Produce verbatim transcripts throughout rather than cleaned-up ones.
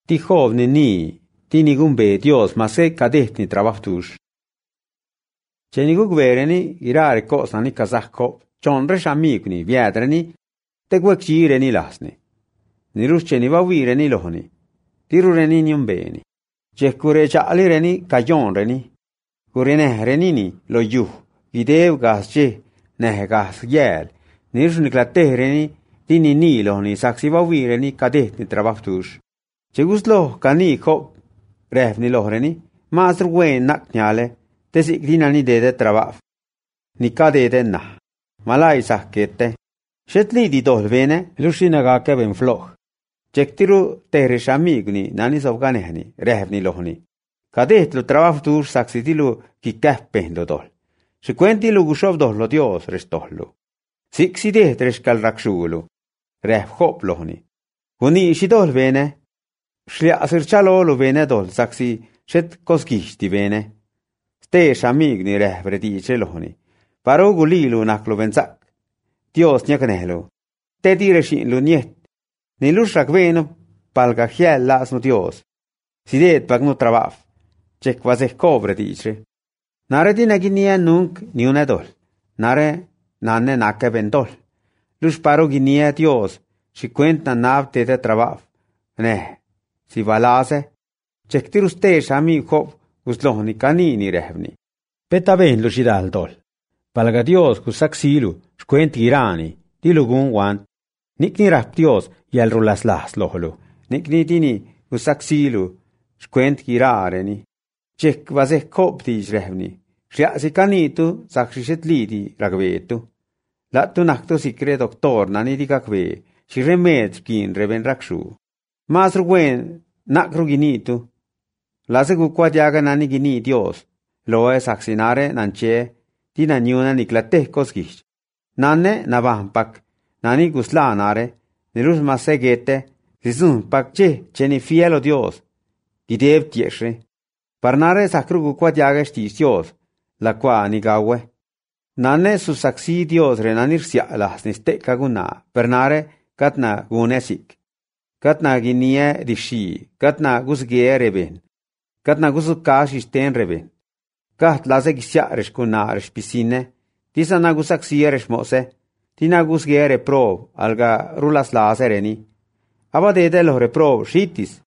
Ti Job ni ni, ti ningún be Dios ma se kadet ni trabaftush. Che ni gugvereni irare cosa ni kazakko, chon resh amig ni viedreni, te gwekjire ni lasni. Ni rusce ni vavire ni lohni, ti rureni ni umbeni. Che kure chalireni kajonreni, kure nehreni ni lo yuh, videv gas che, neh gas yel, ni rush ni klatereni, ti ni ni lohni saksi vavire ni kadet ni trabaftush. Che guslo kani Job, ref ni lohreni, mas ruen nak nyale, te sik dina ni dede trabaf. Ni kadede nah, malai sakete. Shetli di dol vene, lushina ga keben floch. Chektiru tehrish amigni, nani sovganehni, ref ni lohni. Kadet lo trabaf tush saksitilu ki kehpen lo dol. Sequenti lu gushov dol lo Dios restollu. Sik si det reskal rakshulu, ref Job lohni. Kuni shidol vene, Shlia asirchalo lo vene dol saksi shet koskishti vene. Stesh amigni rehbre dice lohni. Paro gulilu naklo venzak. Dios nyakanelo. Te dire shin lo niet. Ni lushrak veno palga hiel las no Dios. Sidet pag no trabaf. Chek vazeh cobre dice. Nare dina ginia nunc ni una dol. Nare nanne nakke vendol. Lush paro ginia Dios. Si cuenta nav te de trabaf. Neh. Si valase, chektirus te shami Job guslohni kanini rehvni. Peta ben lo shidal dol. Palga Dios kusaksilu, shkwent irani, dilugun wan. Nikni rap Dios yal rulas las lohlu. Nikni dini kusaksilu, shkwent irareni. Chek vazeh Job dij rehvni. Shriasi kanitu sakshishet lidi ragvetu. Latu naktu sikre doktor nani digakve, shi remed kin reven rakshu. Mas ruguen nakru ginitu. Lase gukwadiaga nani gini Dios. Loe saksinare nanche. Tina niuna niklate koskish. Nanne navampak. Nani guslanare. Nirus masegete. Sisun pakche cheni fielo Dios. Gidev tieshe. Parnare sakru gukwadiaga stis Dios. La qua nigawe. Nanne su saksi Dios renanir sialas nisteka guna. Pernare katna gunesik. Katna ginie dishi, katna gusge reben, katna gusukash isten reben. Kat lase gisya reshkuna reshpisine, tisa na gusaksия reshmose, tina gusge reprob, alga rulas lase reni. Abadete los reprob shitis.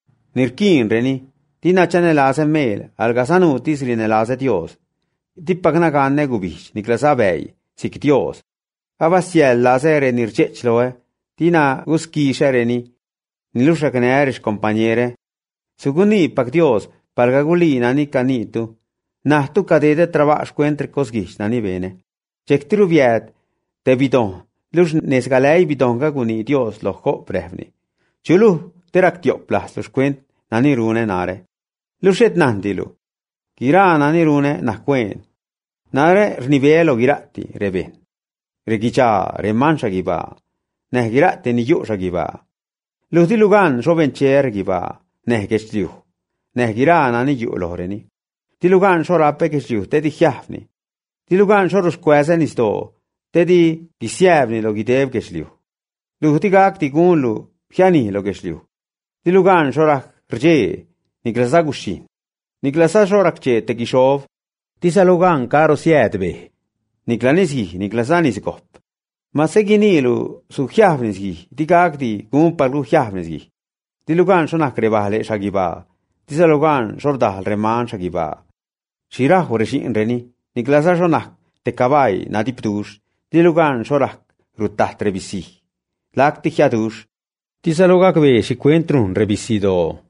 Nirkin reni, tina chane lase mel, alga sanutis rine lase Dios. Tipagna ganne gubish, niklasa vei, sik Dios. Abasiel lase renirchechloe, tina guskisha reni. Nilusha canearish compañere. Suguni pak Dios, palgaguli nani canitu. Nahtu cadede trabash cuentre cosgish nani bene. Chektiru viet, te bidon. Lush nesgalei bidonga guni Dios lo ho brevni. Chulu terak dioplas los cuent nani rune nare. Lushet nandilu. Gira nani rune nahcuen. Nare rnivelo girati reben. Regicha remansha giba. Neh girate ni yusha giba. Los dilugan soben cher giba, neh gesliu, neh girana ni yu loreni. Dilugan sorape gesliu, te di hiafni. Dilugan sorus kwesen isto, te di gisievni lo gidev gesliu. Lu tigak tigun lu, hiani lo gesliu. Dilugan sorak rje, niklasa gushin. Niklasa sorak che te gishov, tisalugan karo siedbe. Niklanisi, niklasa nisikop. Ma seginilu su hiavnesgi, digagdi gumpalu hiavnesgi. Dilugan sonak revale shagiba, disalugan sordal reman shagiba. Shirah reshin reni, niklasa sonak te kabai nadiptush, dilugan sorak rutat revisi. Lacti hiadush, disalugak ve shiquentrun revisido.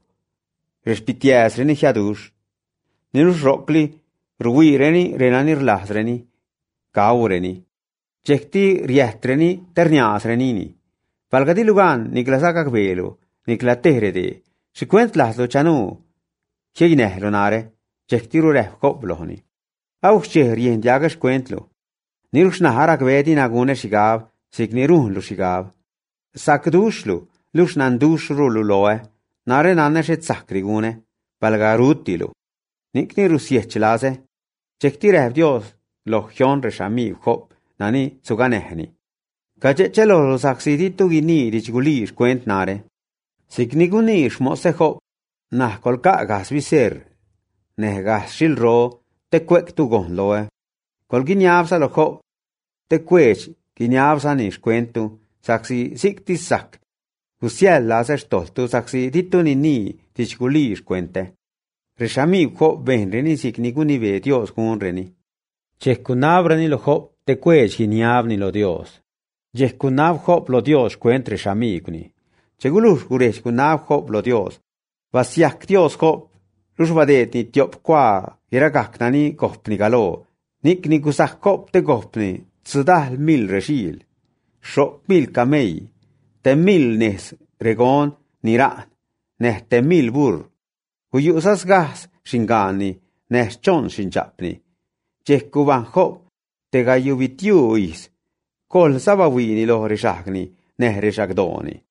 Respitias reni hiadush. Nirus rokli, rui reni renanir las reni, kau reni. Chekti rietreni ternias renini. Valgadi lugan niklasakak velu, niklatehrede, sikwent laslo chanu. Chegineh lonare, chekti ruref koplohni. Auch che rien jagas kwentlo. Nirush naharak vedi nagune shigav, signirun lu shigav. Sakdushlu, lush nandush rulu loe, nare naneshet sakrigune, valgarutilu. Nikni rusiechlase, chekti ref Dios, lo hion reshami hop. Nani suganehni. Kache chelo lo saksiditu gini dichgulish kwent nare. Signigunix mo se Job, nah colca gas viser, neh gas shilro, te cuec tu gon loe. Col guiñabsa lo Job, te cuech guiñabsa nish cuentu, saxi sicti sac, gusiella se stoltu saxi ditu ni ni tichgulish cuente. Reshami Job venreni signiguni ve Dios gunreni. Chehcunabrani lo Job, te cuech guiñabni lo Dios. Jehcunab Job lo Dios cuent reshamigni. Chegulush guresh kunab Job lo Dios. Vasiak Dios Job, lush vadet ni tiop qua, iragaknani gopni galo. Nik ni gusak Job te gopni, tsudah mil reshil. Shop mil kamei, te mil nes regon niran, neh te mil bur. Huyusas gas shingani, neh chon shinchapni. Jehkuban Job, te gayuvitiu is. Kol sabawini lo reshagni, neh reshagdoni.